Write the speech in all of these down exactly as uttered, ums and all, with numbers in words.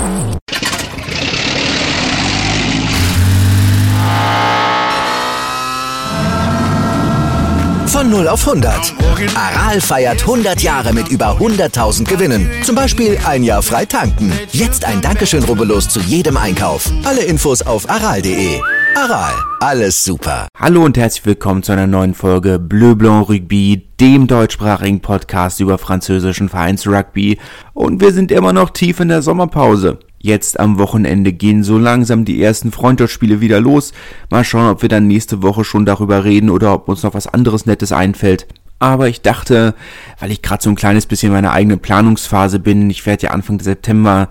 Von null auf hundert. Aral feiert hundert Jahre mit über hunderttausend Gewinnen. Zum Beispiel ein Jahr frei tanken. Jetzt ein Dankeschön, rubbellos zu jedem Einkauf. Alle Infos auf aral punkt de. Aral, alles super. Hallo und herzlich willkommen zu einer neuen Folge Bleu Blanc Rugby, dem deutschsprachigen Podcast über französischen Vereinsrugby. Und wir sind immer noch tief in der Sommerpause. Jetzt am Wochenende gehen so langsam die ersten Freundschaftsspiele wieder los. Mal schauen, ob wir dann nächste Woche schon darüber reden oder ob uns noch was anderes Nettes einfällt. Aber ich dachte, weil ich gerade so ein kleines bisschen in meiner eigenen Planungsphase bin, ich werde ja Anfang September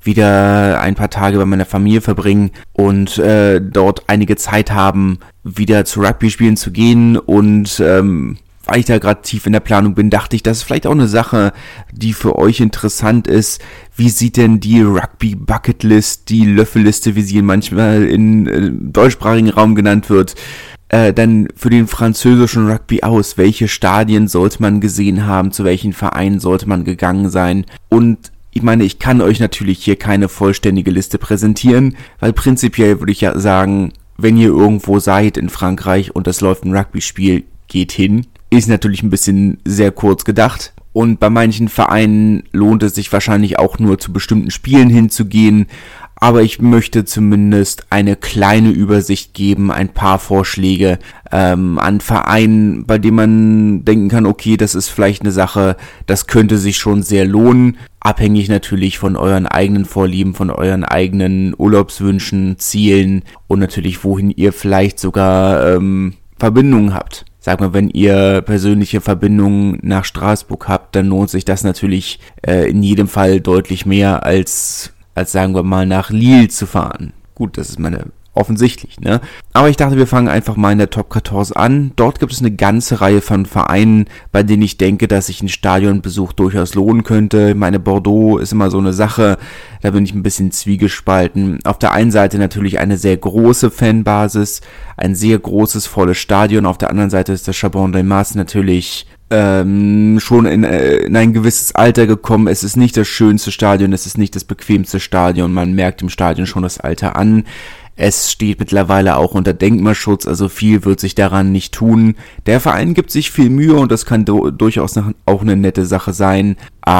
wieder ein paar Tage bei meiner Familie verbringen und äh, dort einige Zeit haben, wieder zu Rugby-Spielen zu gehen und ähm, weil ich da gerade tief in der Planung bin, dachte ich, das ist vielleicht auch eine Sache, die für euch interessant ist. Wie sieht denn die Rugby-Bucketlist, die Löffelliste, wie sie manchmal in äh, deutschsprachigen Raum genannt wird, äh, dann für den französischen Rugby aus? Welche Stadien sollte man gesehen haben? Zu welchen Vereinen sollte man gegangen sein? Und ich meine, ich kann euch natürlich hier keine vollständige Liste präsentieren, weil prinzipiell würde ich ja sagen, wenn ihr irgendwo seid in Frankreich und es läuft ein Rugby-Spiel, geht hin. Ist natürlich ein bisschen sehr kurz gedacht. Und bei manchen Vereinen lohnt es sich wahrscheinlich auch nur zu bestimmten Spielen hinzugehen. Aber ich möchte zumindest eine kleine Übersicht geben, ein paar Vorschläge ähm, an Vereinen, bei denen man denken kann, okay, das ist vielleicht eine Sache, das könnte sich schon sehr lohnen. Abhängig natürlich von euren eigenen Vorlieben, von euren eigenen Urlaubswünschen, Zielen und natürlich, wohin ihr vielleicht sogar ähm, Verbindungen habt. Sag mal, wenn ihr persönliche Verbindungen nach Straßburg habt, dann lohnt sich das natürlich äh, in jedem Fall deutlich mehr als, als sagen wir mal, nach Lille zu fahren. Gut, das ist meine offensichtlich, ne? Aber ich dachte, wir fangen einfach mal in der Top vierzehn an. Dort gibt es eine ganze Reihe von Vereinen, bei denen ich denke, dass sich ein Stadionbesuch durchaus lohnen könnte. Meine Bordeaux ist immer so eine Sache, da bin ich ein bisschen zwiegespalten. Auf der einen Seite natürlich eine sehr große Fanbasis, ein sehr großes, volles Stadion. Auf der anderen Seite ist das Chabannes-Delmas natürlich ähm, schon in, äh, in ein gewisses Alter gekommen. Es ist nicht das schönste Stadion, es ist nicht das bequemste Stadion. Man merkt im Stadion schon das Alter an. Es steht mittlerweile auch unter Denkmalschutz, also viel wird sich daran nicht tun. Der Verein gibt sich viel Mühe und das kann do- durchaus auch eine nette Sache sein,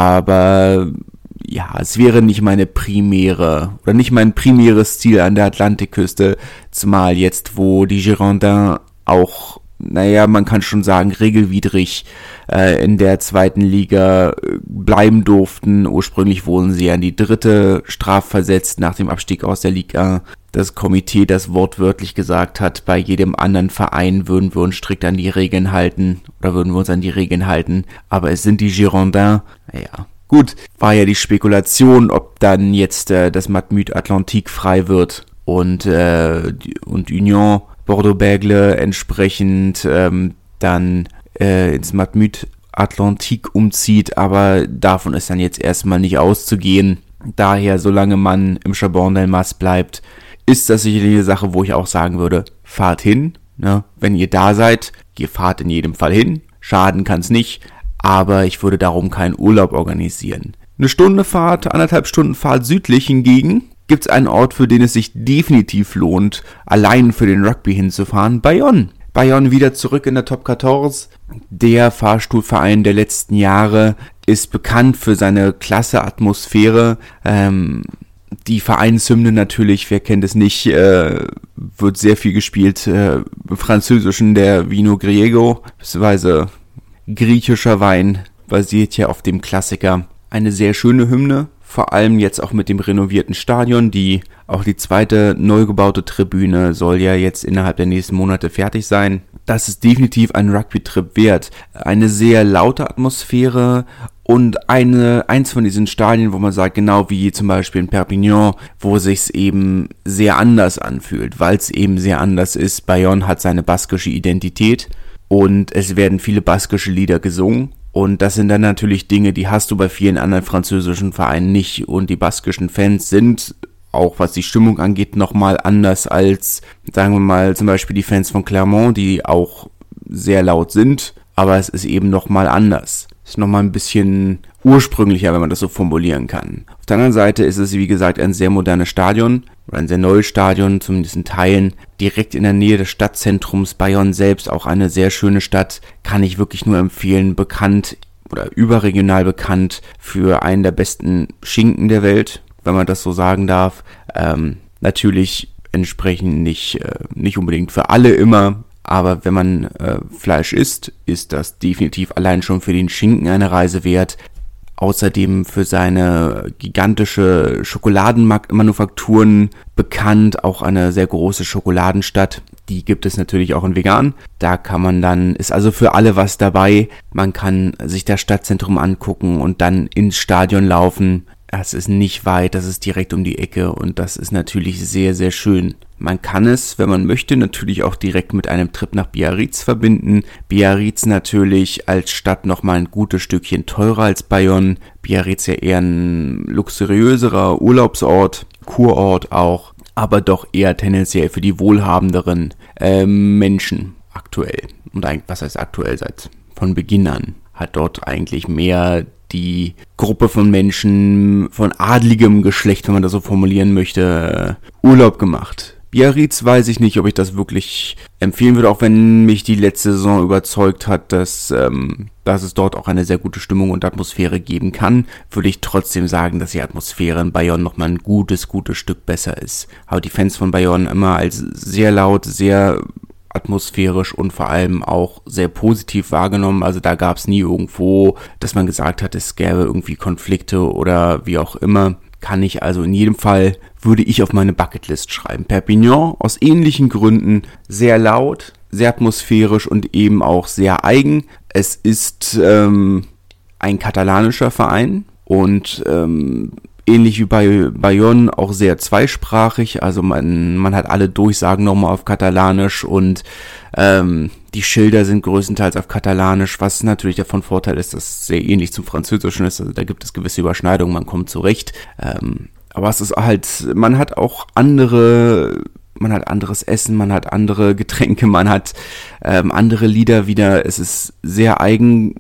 aber ja, es wäre nicht meine primäre oder nicht mein primäres Ziel an der Atlantikküste, zumal jetzt, wo die Girondins auch, naja, man kann schon sagen, regelwidrig äh, in der zweiten Liga äh, bleiben durften. Ursprünglich wurden sie an die dritte strafversetzt nach dem Abstieg aus der Liga. Das Komitee, das wortwörtlich gesagt hat, bei jedem anderen Verein würden wir uns strikt an die Regeln halten oder würden wir uns an die Regeln halten. Aber es sind die Girondins. Naja, gut, war ja die Spekulation, ob dann jetzt äh, das Matmut Atlantique frei wird und, äh, und Union Bordeaux-Bègles entsprechend ähm, dann äh, ins Matmut Atlantique umzieht, aber davon ist dann jetzt erstmal nicht auszugehen. Daher, solange man im Chabannes-Delmas bleibt, ist das sicherlich eine Sache, wo ich auch sagen würde, fahrt hin, ne? Wenn ihr da seid, ihr fahrt in jedem Fall hin, schaden kann's nicht, aber ich würde darum keinen Urlaub organisieren. Eine Stunde Fahrt, anderthalb Stunden Fahrt südlich hingegen gibt es einen Ort, für den es sich definitiv lohnt, allein für den Rugby hinzufahren, Bayonne. Bayonne wieder zurück in der Top vierzehn. Der Fahrstuhlverein der letzten Jahre ist bekannt für seine klasse Atmosphäre. Ähm, die Vereinshymne natürlich, wer kennt es nicht, äh, wird sehr viel gespielt. Äh, im Französischen der Vino Griego, beziehungsweise griechischer Wein, basiert ja auf dem Klassiker. Eine sehr schöne Hymne. Vor allem jetzt auch mit dem renovierten Stadion, die auch die zweite neu gebaute Tribüne soll ja jetzt innerhalb der nächsten Monate fertig sein. Das ist definitiv ein Rugby-Trip wert. Eine sehr laute Atmosphäre und eine eins von diesen Stadien, wo man sagt, genau wie zum Beispiel in Perpignan, wo sich's eben sehr anders anfühlt, weil es eben sehr anders ist. Bayonne hat seine baskische Identität und es werden viele baskische Lieder gesungen. Und das sind dann natürlich Dinge, die hast du bei vielen anderen französischen Vereinen nicht. Und die baskischen Fans sind, auch was die Stimmung angeht, nochmal anders als, sagen wir mal, zum Beispiel die Fans von Clermont, die auch sehr laut sind. Aber es ist eben nochmal anders. ist nochmal ein bisschen ursprünglicher, wenn man das so formulieren kann. Auf der anderen Seite ist es, wie gesagt, ein sehr modernes Stadion, oder ein sehr neues Stadion, zumindest in Teilen, direkt in der Nähe des Stadtzentrums. Bayonne selbst, auch eine sehr schöne Stadt, kann ich wirklich nur empfehlen, bekannt oder überregional bekannt für einen der besten Schinken der Welt, wenn man das so sagen darf. Ähm, natürlich entsprechend nicht, äh, nicht unbedingt für alle immer, aber wenn man äh, Fleisch isst, ist das definitiv allein schon für den Schinken eine Reise wert. Außerdem für seine gigantische Schokoladenmanufakturen bekannt, auch eine sehr große Schokoladenstadt. Die gibt es natürlich auch in vegan. Da kann man dann, ist also für alle was dabei. Man kann sich das Stadtzentrum angucken und dann ins Stadion laufen. Es ist nicht weit, das ist direkt um die Ecke und das ist natürlich sehr, sehr schön. Man kann es, wenn man möchte, natürlich auch direkt mit einem Trip nach Biarritz verbinden. Biarritz natürlich als Stadt nochmal ein gutes Stückchen teurer als Bayonne. Biarritz ja eher ein luxuriöserer Urlaubsort, Kurort auch, aber doch eher tendenziell für die wohlhabenderen äh, Menschen aktuell. Und eigentlich, was heißt aktuell, seit von Beginn an, hat dort eigentlich mehr die Gruppe von Menschen von adligem Geschlecht, wenn man das so formulieren möchte, Urlaub gemacht. Biarritz weiß ich nicht, ob ich das wirklich empfehlen würde, auch wenn mich die letzte Saison überzeugt hat, dass, ähm, dass es dort auch eine sehr gute Stimmung und Atmosphäre geben kann, würde ich trotzdem sagen, dass die Atmosphäre in Bayonne nochmal ein gutes, gutes Stück besser ist. Aber die Fans von Bayonne immer als sehr laut, sehr atmosphärisch und vor allem auch sehr positiv wahrgenommen. Also da gab es nie irgendwo, dass man gesagt hat, es gäbe irgendwie Konflikte oder wie auch immer. Kann ich also in jedem Fall, würde ich auf meine Bucketlist schreiben. Perpignan aus ähnlichen Gründen sehr laut, sehr atmosphärisch und eben auch sehr eigen. Es ist ähm, ein katalanischer Verein und ähm, ähnlich wie bei Bayonne auch sehr zweisprachig, also man man hat alle Durchsagen nochmal auf Katalanisch und ähm, die Schilder sind größtenteils auf Katalanisch, was natürlich davon Vorteil ist, dass es sehr ähnlich zum Französischen ist, also da gibt es gewisse Überschneidungen, man kommt zurecht, ähm, aber es ist halt, man hat auch andere, man hat anderes Essen, man hat andere Getränke, man hat ähm, andere Lieder wieder, es ist sehr eigen.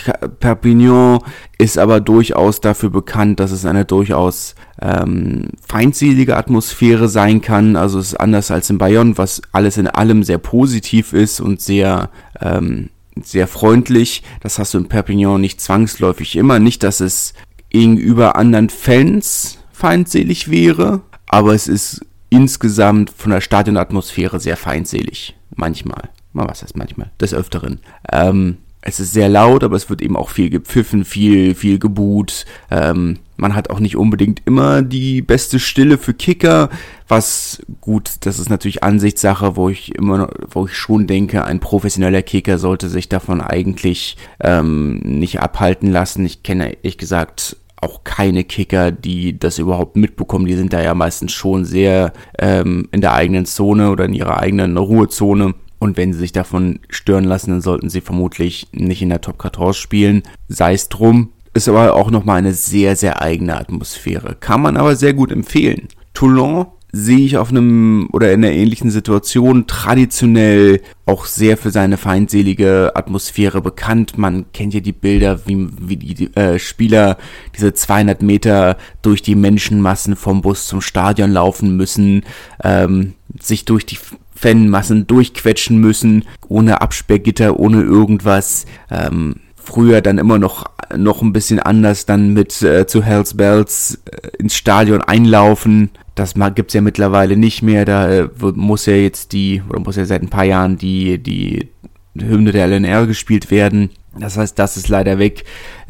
Perpignan ist aber durchaus dafür bekannt, dass es eine durchaus ähm, feindselige Atmosphäre sein kann. Also es ist anders als in Bayonne, was alles in allem sehr positiv ist und sehr ähm, sehr freundlich. Das hast du in Perpignan nicht zwangsläufig immer. Nicht, dass es gegenüber anderen Fans feindselig wäre, aber es ist insgesamt von der Stadionatmosphäre sehr feindselig. Manchmal. Was heißt manchmal? Des Öfteren. Ähm, Es ist sehr laut, aber es wird eben auch viel gepfiffen, viel, viel gebuht. Ähm, man hat auch nicht unbedingt immer die beste Stille für Kicker, was gut, das ist natürlich Ansichtssache, wo ich immer, wo ich schon denke, ein professioneller Kicker sollte sich davon eigentlich ähm, nicht abhalten lassen. Ich kenne ehrlich gesagt auch keine Kicker, die das überhaupt mitbekommen. Die sind da ja meistens schon sehr ähm, in der eigenen Zone oder in ihrer eigenen Ruhezone. Und wenn sie sich davon stören lassen, dann sollten sie vermutlich nicht in der Top vierzehn spielen. Sei es drum, ist aber auch nochmal eine sehr, sehr eigene Atmosphäre. Kann man aber sehr gut empfehlen. Toulon sehe ich auf einem oder in einer ähnlichen Situation, traditionell auch sehr für seine feindselige Atmosphäre bekannt. Man kennt ja die Bilder, wie, wie die äh, Spieler diese zweihundert Meter durch die Menschenmassen vom Bus zum Stadion laufen müssen, ähm, sich durch die Fanmassen durchquetschen müssen, ohne Absperrgitter, ohne irgendwas. Ähm, früher dann immer noch noch ein bisschen anders, dann mit äh, zu Hells Bells äh, ins Stadion einlaufen. Das gibt's ja mittlerweile nicht mehr. Da äh, muss ja jetzt die, oder muss ja seit ein paar Jahren die die Hymne der L N R gespielt werden. Das heißt, das ist leider weg.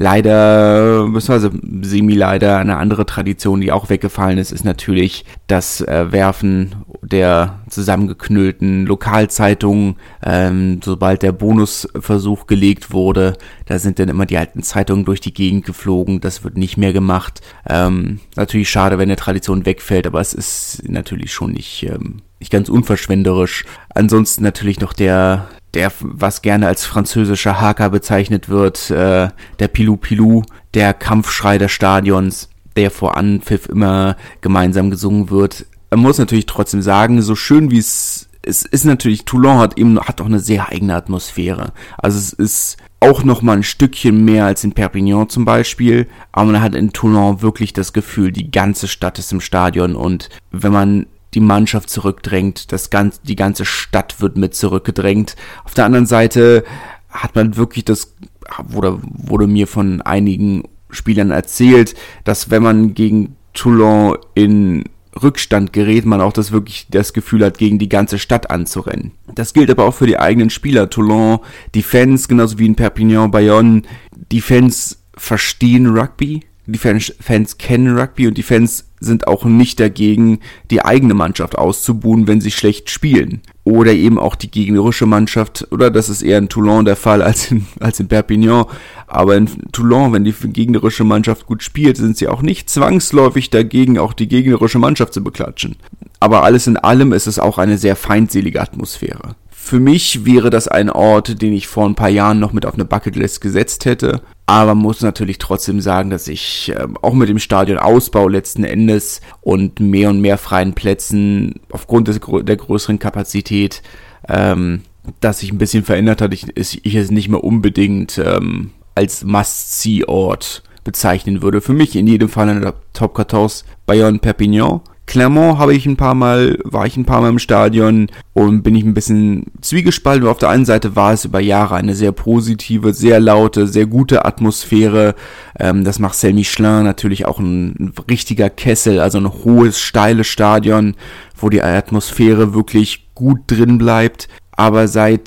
Leider, beziehungsweise semi-leider, eine andere Tradition, die auch weggefallen ist, ist natürlich das äh, Werfen der zusammengeknüllten Lokalzeitungen. Ähm, sobald der Bonusversuch gelegt wurde, da sind dann immer die alten Zeitungen durch die Gegend geflogen. Das wird nicht mehr gemacht. Ähm, natürlich schade, wenn eine Tradition wegfällt, aber es ist natürlich schon nicht, ähm, nicht ganz unverschwenderisch. Ansonsten natürlich noch der der, was gerne als französischer Haka bezeichnet wird, äh, der Pilou Pilou, der Kampfschrei des Stadions, der vor Anpfiff immer gemeinsam gesungen wird. Man muss natürlich trotzdem sagen, so schön wie es es ist natürlich, Toulon hat eben hat auch eine sehr eigene Atmosphäre. Also es ist auch nochmal ein Stückchen mehr als in Perpignan zum Beispiel, aber man hat in Toulon wirklich das Gefühl, die ganze Stadt ist im Stadion und wenn man die Mannschaft zurückdrängt, das ganze, die ganze Stadt wird mit zurückgedrängt. Auf der anderen Seite hat man wirklich das, wurde, wurde mir von einigen Spielern erzählt, dass wenn man gegen Toulon in Rückstand gerät, man auch das wirklich das Gefühl hat, gegen die ganze Stadt anzurennen. Das gilt aber auch für die eigenen Spieler. Toulon, die Fans, genauso wie in Perpignan, Bayonne, die Fans verstehen Rugby, die Fans, Fans kennen Rugby und die Fans sind auch nicht dagegen, die eigene Mannschaft auszubuhen, wenn sie schlecht spielen. Oder eben auch die gegnerische Mannschaft, oder das ist eher in Toulon der Fall als in, als in Perpignan. Aber in Toulon, wenn die gegnerische Mannschaft gut spielt, sind sie auch nicht zwangsläufig dagegen, auch die gegnerische Mannschaft zu beklatschen. Aber alles in allem ist es auch eine sehr feindselige Atmosphäre. Für mich wäre das ein Ort, den ich vor ein paar Jahren noch mit auf eine Bucketlist gesetzt hätte. Aber man muss natürlich trotzdem sagen, dass ich äh, auch mit dem Stadionausbau letzten Endes und mehr und mehr freien Plätzen aufgrund des, der größeren Kapazität, ähm, dass sich ein bisschen verändert hat, ich, ich es nicht mehr unbedingt ähm, als Must-See-Ort bezeichnen würde. Für mich in jedem Fall in der Top vierzehn Bayonne Perpignan. Clermont habe ich ein paar Mal, war ich ein paar Mal im Stadion und bin ich ein bisschen zwiegespalten. Auf der einen Seite war es über Jahre eine sehr positive, sehr laute, sehr gute Atmosphäre. Ähm, das Marcel Michelin natürlich auch ein, ein richtiger Kessel, also ein hohes, steiles Stadion, wo die Atmosphäre wirklich gut drin bleibt. Aber seit,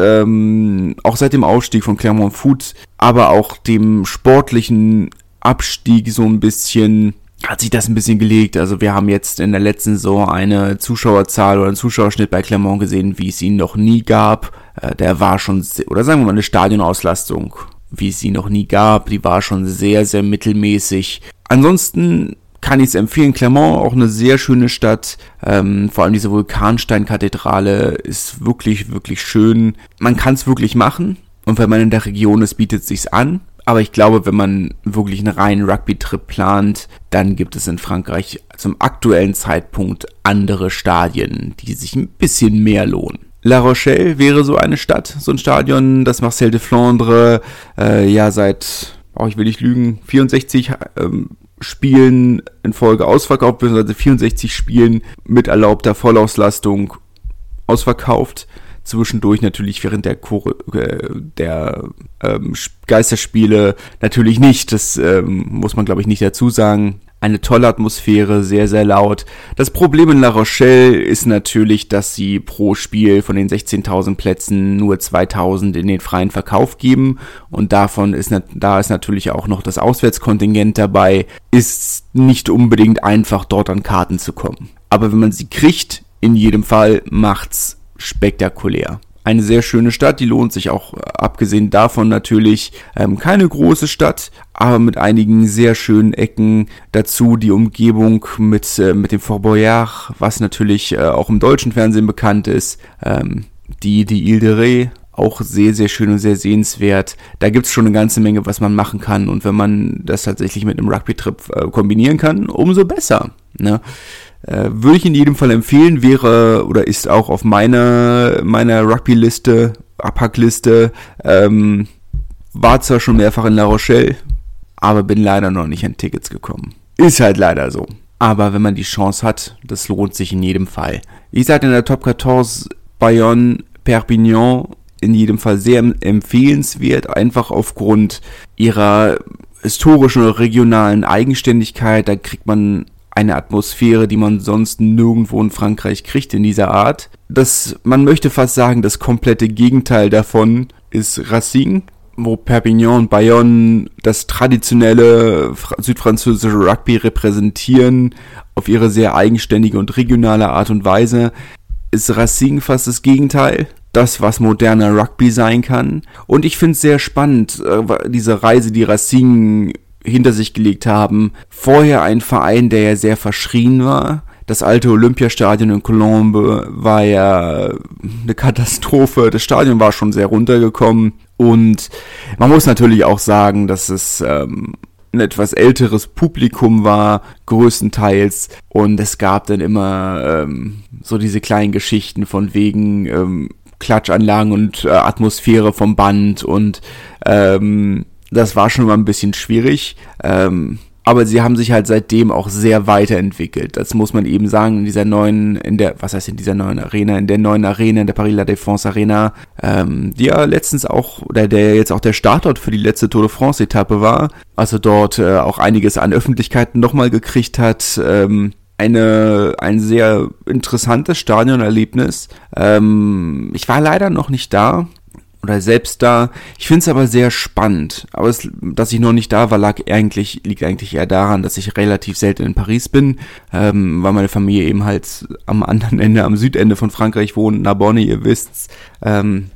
ähm, auch seit dem Aufstieg von Clermont Foot, aber auch dem sportlichen Abstieg so ein bisschen, hat sich das ein bisschen gelegt. Also wir haben jetzt in der letzten Saison eine Zuschauerzahl oder einen Zuschauerschnitt bei Clermont gesehen, wie es ihn noch nie gab. Äh, der war schon, oder sagen wir mal eine Stadionauslastung, wie es sie noch nie gab. Die war schon sehr, sehr mittelmäßig. Ansonsten kann ich es empfehlen. Clermont, auch eine sehr schöne Stadt. Ähm, vor allem diese Vulkansteinkathedrale ist wirklich, wirklich schön. Man kann es wirklich machen. Und wenn man in der Region ist, bietet es sich an. Aber ich glaube, wenn man wirklich einen reinen Rugby-Trip plant, dann gibt es in Frankreich zum aktuellen Zeitpunkt andere Stadien, die sich ein bisschen mehr lohnen. La Rochelle wäre so eine Stadt, so ein Stadion, das Marcel de Flandre, äh, ja seit, oh ich will nicht lügen, vierundsechzig ähm, Spielen in Folge ausverkauft, beziehungsweise vierundsechzig Spielen mit erlaubter Vollauslastung ausverkauft. Zwischendurch natürlich während der, Chor- äh, der ähm, Geisterspiele natürlich nicht, das ähm, muss man glaube ich nicht dazu sagen. Eine tolle Atmosphäre, sehr, sehr laut. Das Problem in La Rochelle ist natürlich, dass sie pro Spiel von den sechzehntausend Plätzen nur zweitausend in den freien Verkauf geben und davon ist, da ist natürlich auch noch das Auswärtskontingent dabei, ist nicht unbedingt einfach dort an Karten zu kommen. Aber wenn man sie kriegt, in jedem Fall macht's spektakulär. Eine sehr schöne Stadt, die lohnt sich auch, abgesehen davon natürlich, ähm, keine große Stadt, aber mit einigen sehr schönen Ecken. Dazu die Umgebung mit, äh, mit dem Fort Boyard, was natürlich äh, auch im deutschen Fernsehen bekannt ist. Ähm, die, die Ile de Ré, auch sehr, sehr schön und sehr sehenswert. Da gibt's schon eine ganze Menge, was man machen kann. Und wenn man das tatsächlich mit einem Rugby-Trip äh, kombinieren kann, umso besser, ne? Äh, würde ich in jedem Fall empfehlen, wäre oder ist auch auf meiner meiner Rugby-Liste, Abhackliste, ähm, war zwar schon mehrfach in La Rochelle, aber bin leider noch nicht an Tickets gekommen. Ist halt leider so. Aber wenn man die Chance hat, das lohnt sich in jedem Fall. Wie gesagt, in der Top vierzehn Bayonne, Perpignan, in jedem Fall sehr empfehlenswert, einfach aufgrund ihrer historischen oder regionalen Eigenständigkeit. Da kriegt man eine Atmosphäre, die man sonst nirgendwo in Frankreich kriegt in dieser Art. Das, man möchte fast sagen, das komplette Gegenteil davon ist Racing, wo Perpignan und Bayonne das traditionelle südfranzösische Rugby repräsentieren, auf ihre sehr eigenständige und regionale Art und Weise, ist Racing fast das Gegenteil. Das, was moderner Rugby sein kann. Und ich finde es sehr spannend, diese Reise, die Racing hinter sich gelegt haben. Vorher ein Verein, der ja sehr verschrien war. Das alte Olympiastadion in Colombes war ja eine Katastrophe. Das Stadion war schon sehr runtergekommen. Und man muss natürlich auch sagen, dass es ähm, ein etwas älteres Publikum war, größtenteils. Und es gab dann immer ähm, so diese kleinen Geschichten von wegen, ähm, Klatschanlagen und äh, Atmosphäre vom Band und ähm, das war schon mal ein bisschen schwierig. Ähm, aber sie haben sich halt seitdem auch sehr weiterentwickelt. Das muss man eben sagen, in dieser neuen, in der, was heißt in dieser neuen Arena, in der neuen Arena, in der Paris La Défense Arena, ähm, die ja letztens auch, oder der jetzt auch der Startort für die letzte Tour de France Etappe war, also dort äh, auch einiges an Öffentlichkeit nochmal gekriegt hat, ähm, eine, ein sehr interessantes Stadionerlebnis. Ähm, ich war leider noch nicht da. Oder selbst da. Ich finde es aber sehr spannend. Aber es, dass ich noch nicht da war, lag eigentlich, liegt eigentlich eher daran, dass ich relativ selten in Paris bin, ähm, weil meine Familie eben halt am anderen Ende, am Südende von Frankreich wohnt, Narbonne, ihr wisst's. Ähm,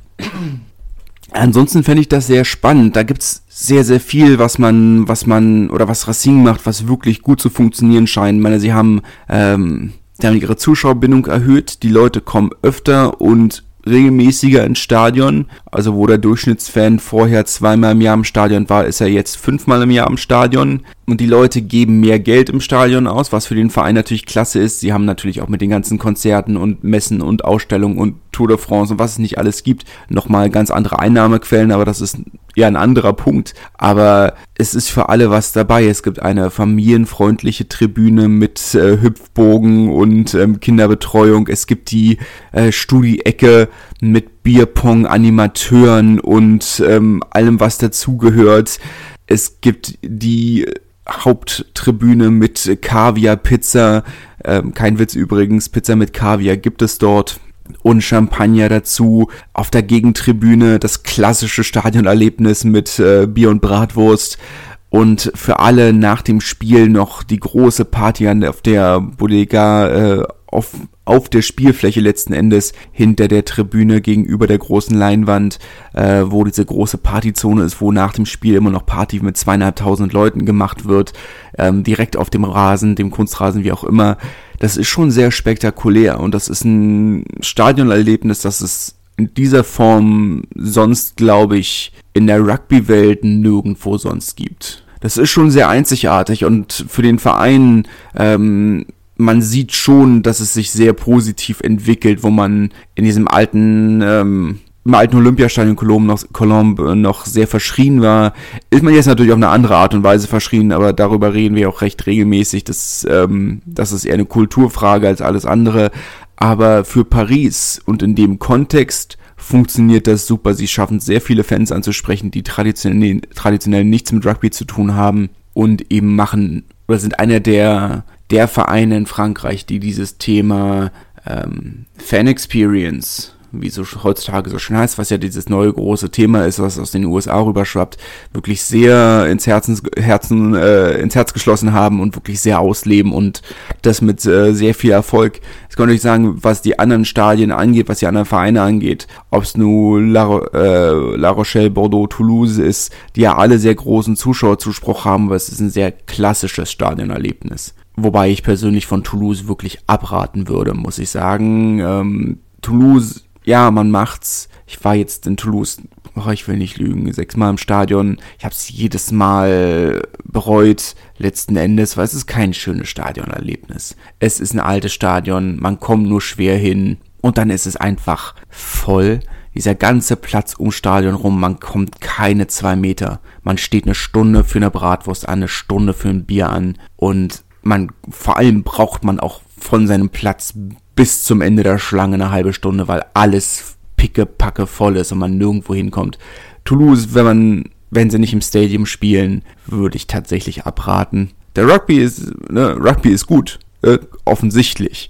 ansonsten fände ich das sehr spannend. Da gibt's sehr, sehr viel, was man, was man, oder was Racing macht, was wirklich gut zu funktionieren scheint. Ich meine, sie haben, ähm, sie haben ihre Zuschauerbindung erhöht, die Leute kommen öfter und regelmäßiger ins Stadion, also wo der Durchschnittsfan vorher zweimal im Jahr im Stadion war, ist er jetzt fünfmal im Jahr im Stadion und die Leute geben mehr Geld im Stadion aus, was für den Verein natürlich klasse ist. Sie haben natürlich auch mit den ganzen Konzerten und Messen und Ausstellungen und Tour de France und was es nicht alles gibt, nochmal ganz andere Einnahmequellen, aber das ist eher ein anderer Punkt. Aber es ist für alle was dabei. Es gibt eine familienfreundliche Tribüne mit äh, Hüpfbogen und ähm, Kinderbetreuung. Es gibt die äh, Studi-Ecke mit Bierpong, Animateuren und ähm, allem, was dazugehört. Es gibt die Haupttribüne mit Kaviar-Pizza. Ähm, kein Witz übrigens, Pizza mit Kaviar gibt es dort. Und Champagner dazu. Auf der Gegentribüne das klassische Stadionerlebnis mit äh, Bier und Bratwurst. Und für alle nach dem Spiel noch die große Party an, auf der Bodega, äh, auf, auf der Spielfläche letzten Endes, hinter der Tribüne gegenüber der großen Leinwand, äh, wo diese große Partyzone ist, wo nach dem Spiel immer noch Party mit zweieinhalbtausend Leuten gemacht wird, ähm, direkt auf dem Rasen, dem Kunstrasen, wie auch immer. Das ist schon sehr spektakulär und das ist ein Stadionerlebnis, das es in dieser Form sonst, glaube ich, in der Rugby-Welt nirgendwo sonst gibt. Das ist schon sehr einzigartig und für den Verein, ähm, man sieht schon, dass es sich sehr positiv entwickelt, wo man in diesem alten, ähm, im alten Olympiastadion Colombe noch, Colombe noch sehr verschrien war, ist man jetzt natürlich auf eine andere Art und Weise verschrien, aber darüber reden wir auch recht regelmäßig, dass, ähm, das ist eher eine Kulturfrage als alles andere, aber für Paris und in dem Kontext funktioniert das super. Sie schaffen sehr viele Fans anzusprechen, die traditionell, traditionell nichts mit Rugby zu tun haben und eben machen, oder sind einer der, der Vereine in Frankreich, die dieses Thema ähm, Fan Experience, wie so heutzutage so schön heißt, was ja dieses neue große Thema ist, was aus den U S A rüberschwappt, wirklich sehr ins Herzen, Herzen, äh, ins Herz geschlossen haben und wirklich sehr ausleben und das mit äh, sehr viel Erfolg. Ich kann euch sagen, was die anderen Stadien angeht, was die anderen Vereine angeht, ob es nun La, äh, La Rochelle, Bordeaux, Toulouse ist, die ja alle sehr großen Zuschauerzuspruch haben, weil es ist ein sehr klassisches Stadionerlebnis. Wobei ich persönlich von Toulouse wirklich abraten würde, muss ich sagen. Ähm, Toulouse, ja, man macht's. Ich war jetzt in Toulouse, oh, ich will nicht lügen, sechsmal im Stadion. Ich habe es jedes Mal bereut, letzten Endes, weil es ist kein schönes Stadionerlebnis. Es ist ein altes Stadion, man kommt nur schwer hin und dann ist es einfach voll. Dieser ganze Platz ums Stadion rum, man kommt keine zwei Meter. Man steht eine Stunde für eine Bratwurst an, eine Stunde für ein Bier an und man, vor allem braucht man auch von seinem Platz bis zum Ende der Schlange eine halbe Stunde, weil alles pickepacke voll ist und man nirgendwo hinkommt. Toulouse, wenn man, wenn sie nicht im Stadium spielen, würde ich tatsächlich abraten. Der Rugby ist, ne, Rugby ist gut, äh, offensichtlich,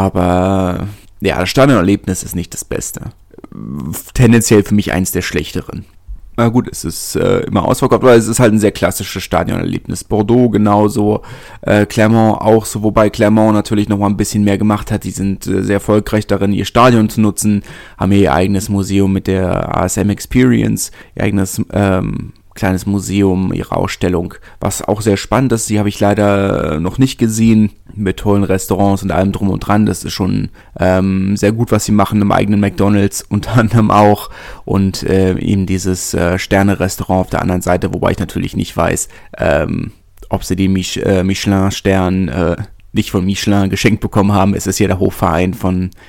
aber ja, das Stadionerlebnis ist nicht das Beste. Tendenziell für mich eins der schlechteren. Na gut, es ist äh, immer ausverkauft, aber es ist halt ein sehr klassisches Stadionerlebnis. Bordeaux genauso, äh, Clermont auch so, wobei Clermont natürlich noch mal ein bisschen mehr gemacht hat. Die sind äh, sehr erfolgreich darin, ihr Stadion zu nutzen, haben ihr eigenes Museum mit der A S M Experience, ihr eigenes ähm, kleines Museum, ihre Ausstellung, was auch sehr spannend ist. Die habe ich leider noch nicht gesehen, mit tollen Restaurants und allem drum und dran. Das ist schon ähm, sehr gut, was sie machen im eigenen McDonald's unter anderem auch und äh, eben dieses äh, Sterne-Restaurant auf der anderen Seite, wobei ich natürlich nicht weiß, ähm, ob sie den Mich- äh, Michelin-Stern äh, nicht von Michelin geschenkt bekommen haben. Es ist ja der Hofverein von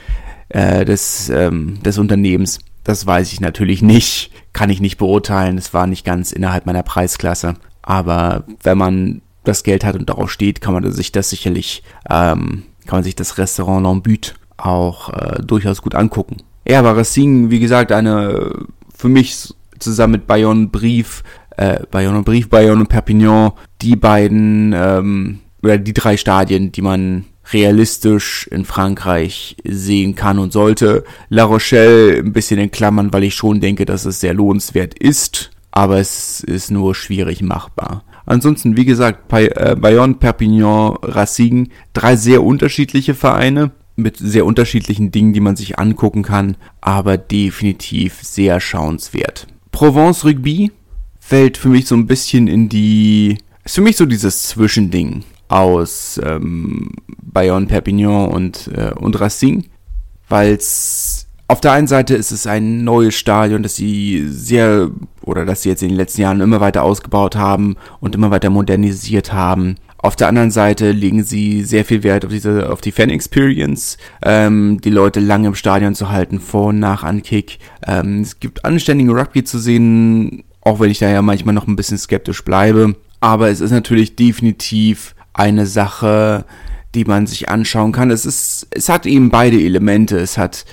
äh, des, ähm, des Unternehmens. Das weiß ich natürlich nicht, kann ich nicht beurteilen. Es war nicht ganz innerhalb meiner Preisklasse. Aber wenn man das Geld hat und darauf steht, kann man sich das sicherlich, ähm, kann man sich das Restaurant L'Embut auch äh, durchaus gut angucken. Ja, aber Racine, wie gesagt, eine für mich zusammen mit Bayonne Brief, äh, Bayonne Brief, Bayonne und Perpignan, die beiden, ähm, oder die drei Stadien, die man realistisch in Frankreich sehen kann und sollte. La Rochelle ein bisschen in Klammern, weil ich schon denke, dass es sehr lohnenswert ist, aber es ist nur schwierig machbar. Ansonsten, wie gesagt, Bayonne, Perpignan, Racine, drei sehr unterschiedliche Vereine mit sehr unterschiedlichen Dingen, die man sich angucken kann, aber definitiv sehr schauenswert. Provence Rugby fällt für mich so ein bisschen in die, ist für mich so dieses Zwischending aus ähm, Bayonne, Perpignan und, äh, und Racine, weil es auf der einen Seite ist es ein neues Stadion, das sie sehr, oder das sie jetzt in den letzten Jahren immer weiter ausgebaut haben und immer weiter modernisiert haben. Auf der anderen Seite legen sie sehr viel Wert auf diese, auf die Fan-Experience, ähm, die Leute lange im Stadion zu halten, vor und nach Ankick. Ähm, es gibt anständigen Rugby zu sehen, auch wenn ich da ja manchmal noch ein bisschen skeptisch bleibe. Aber es ist natürlich definitiv eine Sache, die man sich anschauen kann. Es ist, es hat eben beide Elemente. Es hat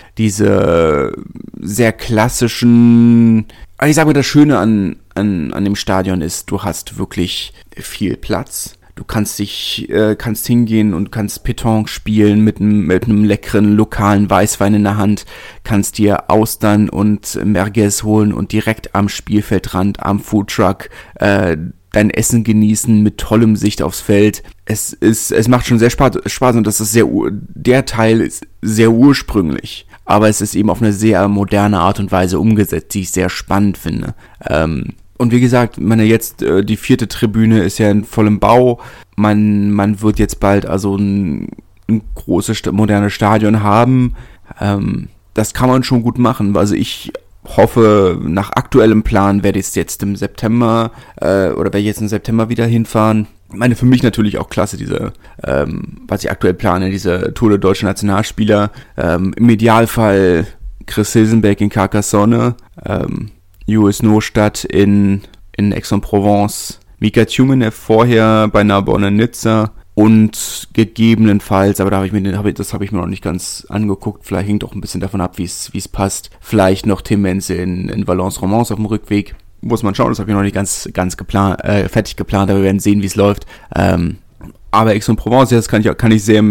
diese sehr klassischen, ich sage mal, das Schöne an, an, an dem Stadion ist, du hast wirklich viel Platz. Du kannst dich, äh, kannst hingehen und kannst Pétanque spielen mit einem, mit einem leckeren lokalen Weißwein in der Hand, kannst dir Austern und Merguez holen und direkt am Spielfeldrand, am Foodtruck, äh, dein Essen genießen mit tollem Sicht aufs Feld. Es ist, es macht schon sehr Spaß, Spaß und das ist sehr, der Teil ist sehr ursprünglich, aber es ist eben auf eine sehr moderne Art und Weise umgesetzt, die ich sehr spannend finde. Ähm, und wie gesagt, meine jetzt, äh, die vierte Tribüne ist ja in vollem Bau. Man, man wird jetzt bald also ein, ein großes, modernes Stadion haben. Ähm, das kann man schon gut machen. Also ich hoffe, nach aktuellem Plan werde ich es jetzt im September äh, oder werde ich jetzt im September wieder hinfahren. Ich meine, für mich natürlich auch klasse, diese, ähm, was ich aktuell plane, diese Tour der deutschen Nationalspieler. Ähm, Im Idealfall Chris Hilsenbeck in Carcassonne, ähm, U S Neustadt in, in Aix-en-Provence, Mika Tjumenev vorher bei Narbonne Nizza und gegebenenfalls, aber da habe ich mir, hab ich, das habe ich mir noch nicht ganz angeguckt, vielleicht hängt auch ein bisschen davon ab, wie es wie es passt, vielleicht noch Tim Menze in, in Valence-Romans auf dem Rückweg. Muss man schauen, das habe ich noch nicht ganz ganz geplant, äh, fertig geplant, aber wir werden sehen, wie es läuft. Ähm, aber Aix-en-Provence, das kann ich kann ich sehr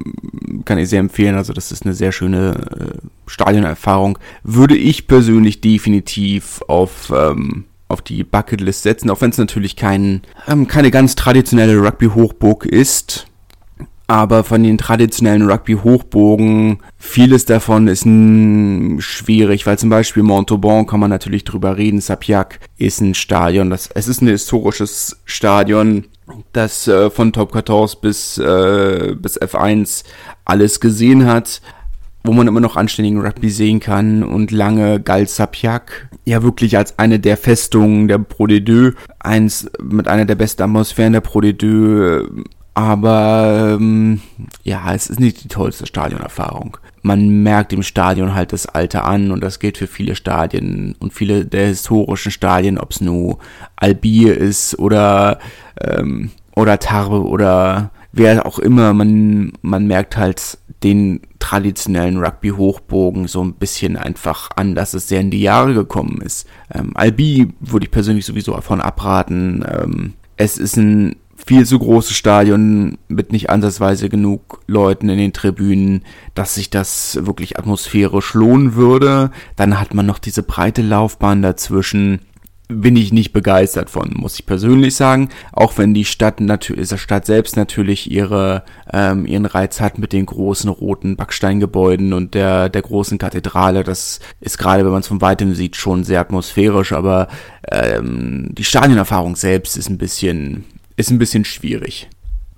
kann ich sehr empfehlen. Also das ist eine sehr schöne äh, Stadionerfahrung. Würde ich persönlich definitiv auf ähm, auf die Bucketlist setzen, auch wenn es natürlich kein ähm, keine ganz traditionelle Rugby-Hochburg ist. Aber von den traditionellen Rugby-Hochburgen, vieles davon ist n- schwierig, weil zum Beispiel Montauban kann man natürlich drüber reden. Sapiac ist ein Stadion, das, es ist ein historisches Stadion, das äh, von Top vierzehn bis, äh, bis F eins alles gesehen hat, wo man immer noch anständigen Rugby sehen kann. Und lange galt Sapiac ja wirklich als eine der Festungen der Pro D deux, eins mit einer der besten Atmosphären der Pro D deux. Aber ähm, ja, es ist nicht die tollste Stadionerfahrung. Man merkt im Stadion halt das Alter an und das gilt für viele Stadien und viele der historischen Stadien, ob es nur Albi ist oder ähm, oder Tarbes oder wer auch immer. Man man merkt halt den traditionellen Rugby-Hochbogen so ein bisschen einfach an, dass es sehr in die Jahre gekommen ist. Ähm, Albi würde ich persönlich sowieso davon abraten. Ähm, es ist ein viel zu großes Stadion mit nicht ansatzweise genug Leuten in den Tribünen, dass sich das wirklich atmosphärisch lohnen würde. Dann hat man noch diese breite Laufbahn dazwischen. Bin ich nicht begeistert von, muss ich persönlich sagen. Auch wenn die Stadt natürlich, die Stadt selbst natürlich ihre ähm, ihren Reiz hat mit den großen roten Backsteingebäuden und der der großen Kathedrale. Das ist gerade, wenn man es von weitem sieht, schon sehr atmosphärisch. Aber ähm, die Stadionerfahrung selbst ist ein bisschen ist ein bisschen schwierig.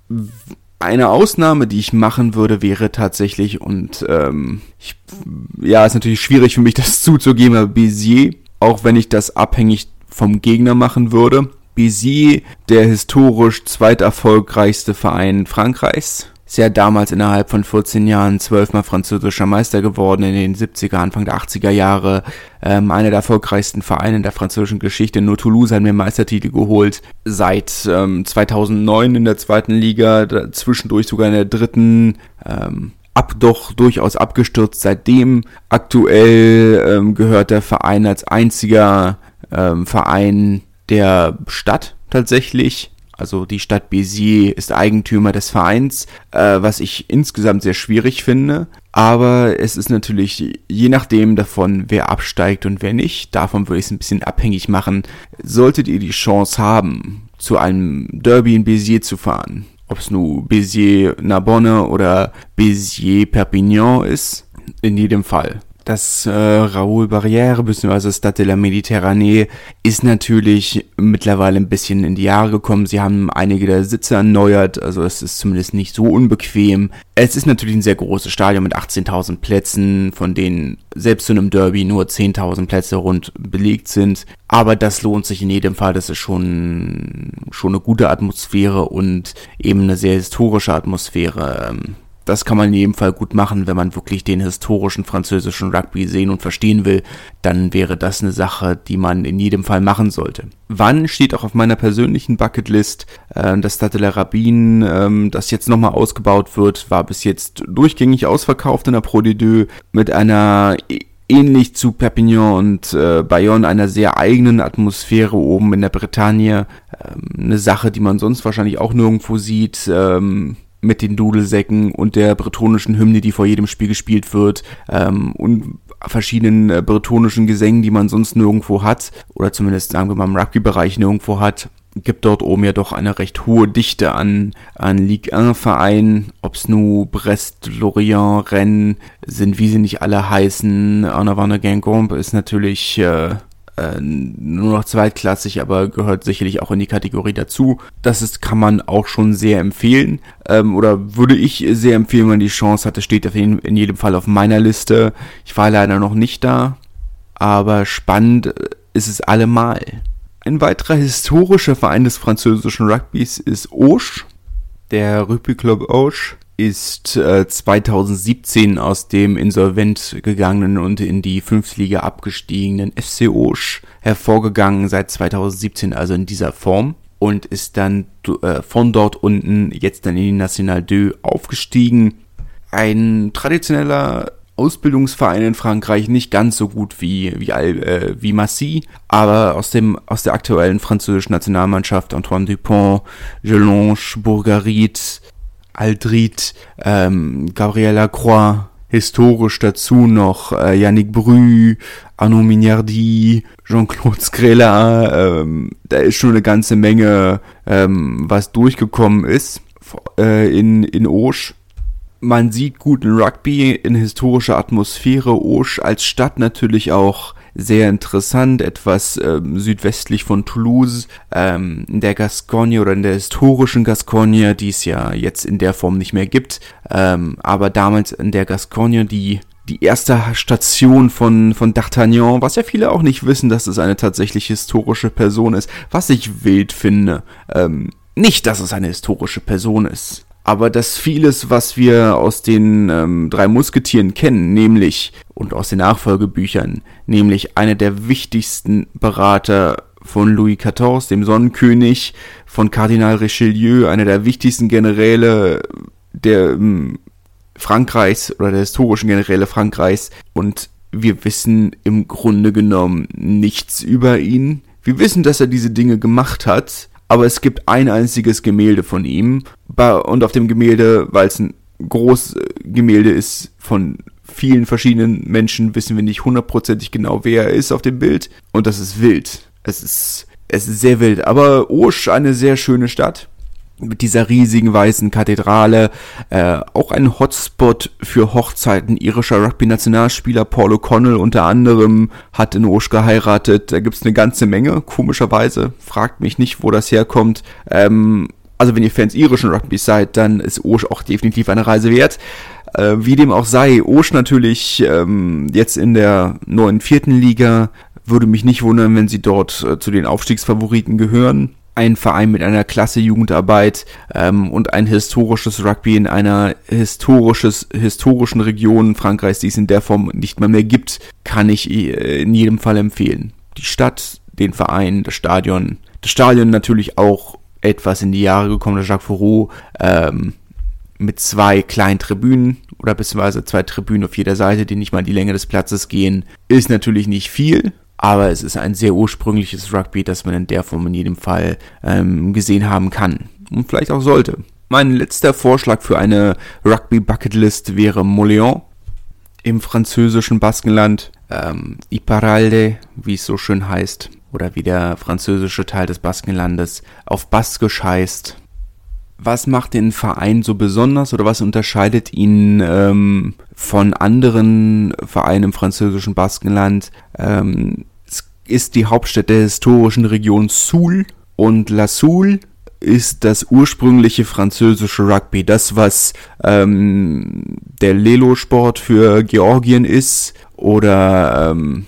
Eine Ausnahme, die ich machen würde, wäre tatsächlich, und ähm, ich, ja, ist natürlich schwierig für mich, das zuzugeben, aber Béziers, auch wenn ich das abhängig vom Gegner machen würde. Béziers, der historisch zweiterfolgreichste Verein Frankreichs. Ist ja damals innerhalb von vierzehn Jahren zwölfmal französischer Meister geworden, in den siebziger, Anfang der achtziger Jahre. Ähm, einer der erfolgreichsten Vereine in der französischen Geschichte. Nur Toulouse hat mir Meistertitel geholt. Seit ähm, zweitausendneun in der zweiten Liga, zwischendurch sogar in der dritten. Ähm, ab doch durchaus abgestürzt. Seitdem aktuell ähm, gehört der Verein als einziger ähm, Verein der Stadt tatsächlich. Also die Stadt Béziers ist Eigentümer des Vereins, äh, was ich insgesamt sehr schwierig finde. Aber es ist natürlich je nachdem davon, wer absteigt und wer nicht. Davon würde ich es ein bisschen abhängig machen. Solltet ihr die Chance haben, zu einem Derby in Béziers zu fahren, ob es nun Béziers-Narbonne oder Béziers-Perpignan ist, in jedem Fall. Das äh, Raoul Barrière bzw. Stade de la Méditerranée ist natürlich mittlerweile ein bisschen in die Jahre gekommen. Sie haben einige der Sitze erneuert, also es ist zumindest nicht so unbequem. Es ist natürlich ein sehr großes Stadion mit achtzehntausend Plätzen, von denen selbst zu einem Derby nur zehntausend Plätze rund belegt sind. Aber das lohnt sich in jedem Fall, das ist schon, schon eine gute Atmosphäre und eben eine sehr historische Atmosphäre. Das kann man in jedem Fall gut machen, wenn man wirklich den historischen französischen Rugby sehen und verstehen will, dann wäre das eine Sache, die man in jedem Fall machen sollte. Wann steht auch auf meiner persönlichen Bucketlist, äh, das Stade de la Rabine, ähm, das jetzt nochmal ausgebaut wird, war bis jetzt durchgängig ausverkauft in der Pro D zwei mit einer ähnlich zu Perpignan und äh, Bayonne einer sehr eigenen Atmosphäre oben in der Bretagne. Ähm, eine Sache, die man sonst wahrscheinlich auch nirgendwo sieht, ähm, mit den Dudelsäcken und der bretonischen Hymne, die vor jedem Spiel gespielt wird, ähm, und verschiedenen äh, bretonischen Gesängen, die man sonst nirgendwo hat, oder zumindest, sagen wir mal, im Rugby-Bereich nirgendwo hat, gibt dort oben ja doch eine recht hohe Dichte an, an Ligue eins Vereinen, ob's nun Brest, Lorient, Rennes sind, wie sie nicht alle heißen. Arnaud-Guingamp ist natürlich äh, nur noch zweitklassig, aber gehört sicherlich auch in die Kategorie dazu. Das ist, kann man auch schon sehr empfehlen, ähm, oder würde ich sehr empfehlen, wenn man die Chance hatte, steht auf jeden, in jedem Fall auf meiner Liste. Ich war leider noch nicht da, aber spannend ist es allemal. Ein weiterer historischer Verein des französischen Rugbys ist Auch. Der Rugby Club Auch ist äh, zweitausendsiebzehn aus dem insolvent gegangenen und in die fünfte Liga abgestiegenen F C Auch hervorgegangen, seit zweitausendsiebzehn also in dieser Form, und ist dann äh, von dort unten jetzt dann in die National zwei aufgestiegen. Ein traditioneller Ausbildungsverein in Frankreich, nicht ganz so gut wie wie, äh, wie Massy, aber aus dem aus der aktuellen französischen Nationalmannschaft Antoine Dupont, Jelonge, Bourgarit, Aldrit, ähm, Gabriel Lacroix, historisch dazu noch äh, Yannick Brü, Arnaud Mignardi, Jean-Claude Scrella, ähm, da ist schon eine ganze Menge, ähm, was durchgekommen ist äh, in, in Auch. Man sieht guten Rugby in historischer Atmosphäre. Auch als Stadt natürlich auch sehr interessant, etwas ähm, südwestlich von Toulouse, ähm, in der Gascogne oder in der historischen Gascogne, die es ja jetzt in der Form nicht mehr gibt, ähm, aber damals in der Gascogne, die die erste Station von von D'Artagnan, was ja viele auch nicht wissen, dass es eine tatsächlich historische Person ist, was ich wild finde. Ähm, nicht, dass es eine historische Person ist, aber dass vieles, was wir aus den ähm, drei Musketieren kennen, nämlich, und aus den Nachfolgebüchern, nämlich einer der wichtigsten Berater von Louis vierzehn, dem Sonnenkönig, von Kardinal Richelieu, einer der wichtigsten Generäle der ähm, Frankreichs oder der historischen Generäle Frankreichs, und wir wissen im Grunde genommen nichts über ihn. Wir wissen, dass er diese Dinge gemacht hat, aber es gibt ein einziges Gemälde von ihm, und auf dem Gemälde, weil es ein großes Gemälde ist von vielen verschiedenen Menschen, wissen wir nicht hundertprozentig genau, wer er ist auf dem Bild, und das ist wild. Es ist, es ist sehr wild, aber Auch, eine sehr schöne Stadt mit dieser riesigen weißen Kathedrale, äh, auch ein Hotspot für Hochzeiten irischer Rugby-Nationalspieler. Paul O'Connell unter anderem hat in Auch geheiratet. Da gibt's eine ganze Menge, komischerweise. Fragt mich nicht, wo das herkommt. Ähm, also wenn ihr Fans irischen Rugbys seid, dann ist Auch auch definitiv eine Reise wert. Äh, wie dem auch sei, Auch natürlich ähm, jetzt in der neuen vierten Liga. Würde mich nicht wundern, wenn sie dort äh, zu den Aufstiegsfavoriten gehören. ein Verein mit einer klasse Jugendarbeit ähm, und ein historisches Rugby in einer historisches, historischen Region Frankreichs, die es in der Form nicht mehr mehr gibt, kann ich äh, in jedem Fall empfehlen. Die Stadt, den Verein, das Stadion, das Stadion natürlich auch etwas in die Jahre gekommen, der Jacques Fourreau, ähm, mit zwei kleinen Tribünen oder beziehungsweise zwei Tribünen auf jeder Seite, die nicht mal die Länge des Platzes gehen, ist natürlich nicht viel, aber es ist ein sehr ursprüngliches Rugby, das man in der Form in jedem Fall ähm, gesehen haben kann und vielleicht auch sollte. Mein letzter Vorschlag für eine Rugby-Bucketlist wäre Mouléon im französischen Baskenland, ähm, Iparralde, wie es so schön heißt, oder wie der französische Teil des Baskenlandes auf Baskisch heißt. Was macht den Verein so besonders oder was unterscheidet ihn ähm, von anderen Vereinen im französischen Baskenland? Ähm, es ist die Hauptstadt der historischen Region Soule und La Soule ist das ursprüngliche französische Rugby. Das, was ähm, der Lelo-Sport für Georgien ist oder ähm,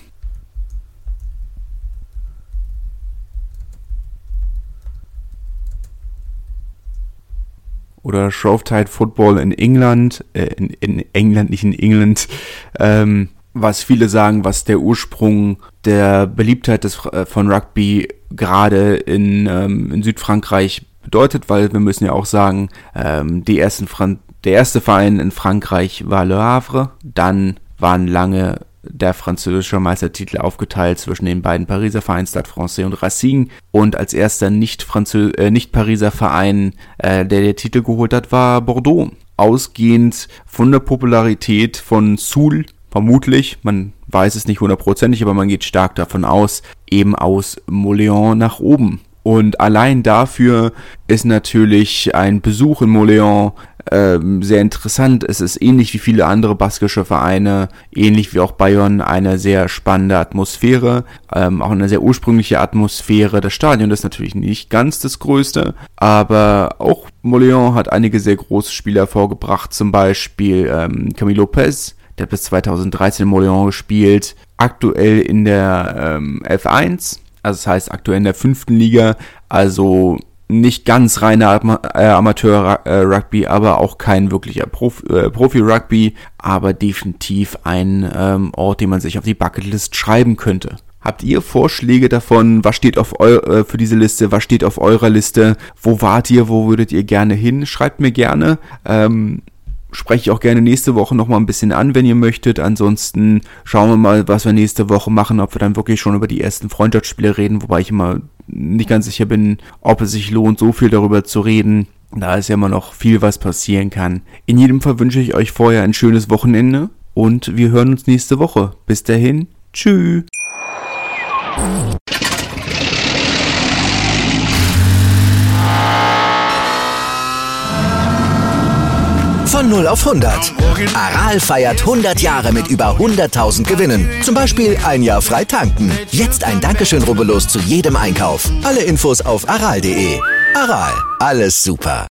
oder Shrovetide Football in England, äh, in, in England, nicht in England, ähm, was viele sagen, was der Ursprung der Beliebtheit des, äh, von Rugby gerade in, ähm, in Südfrankreich bedeutet, weil wir müssen ja auch sagen, ähm, die ersten Fran- der erste Verein in Frankreich war Le Havre, dann waren lange der französische Meistertitel aufgeteilt zwischen den beiden Pariser Vereinen Stade Français und Racing und als erster nicht Franzö- äh, nicht Pariser Verein, äh, der den Titel geholt hat, war Bordeaux. Ausgehend von der Popularität von Soule, vermutlich, man weiß es nicht hundertprozentig, aber man geht stark davon aus, eben aus Mouléon nach oben. Und allein dafür ist natürlich ein Besuch in Mouléon ähm, sehr interessant. Es ist ähnlich wie viele andere baskische Vereine, ähnlich wie auch Bayonne, eine sehr spannende Atmosphäre, ähm, auch eine sehr ursprüngliche Atmosphäre. Das Stadion ist natürlich nicht ganz das größte, aber auch Mouléon hat einige sehr große Spieler hervorgebracht, zum Beispiel ähm, Camille Lopez, der hat bis zweitausenddreizehn in Mouléon gespielt, aktuell in der ähm, F eins, also das heißt aktuell in der fünften Liga, also nicht ganz reiner Am- äh, Amateur-Rugby, aber auch kein wirklicher Prof- äh, Profi-Rugby, aber definitiv ein ähm, Ort, den man sich auf die Bucketlist schreiben könnte. Habt ihr Vorschläge davon, was steht auf eu- äh, für diese Liste, was steht auf eurer Liste, wo wart ihr, wo würdet ihr gerne hin? Schreibt mir gerne, ähm, spreche ich auch gerne nächste Woche nochmal ein bisschen an, wenn ihr möchtet. Ansonsten schauen wir mal, was wir nächste Woche machen, ob wir dann wirklich schon über die ersten Freundschaftsspiele reden, wobei ich immer nicht ganz sicher bin, ob es sich lohnt, so viel darüber zu reden, da es ja immer noch viel was passieren kann. In jedem Fall wünsche ich euch vorher ein schönes Wochenende und wir hören uns nächste Woche. Bis dahin, tschüss. Von null auf hundert. Aral feiert hundert Jahre mit über hunderttausend Gewinnen. Zum Beispiel ein Jahr frei tanken. Jetzt ein Dankeschön, rubbellos zu jedem Einkauf. Alle Infos auf aral punkt de. Aral, alles super.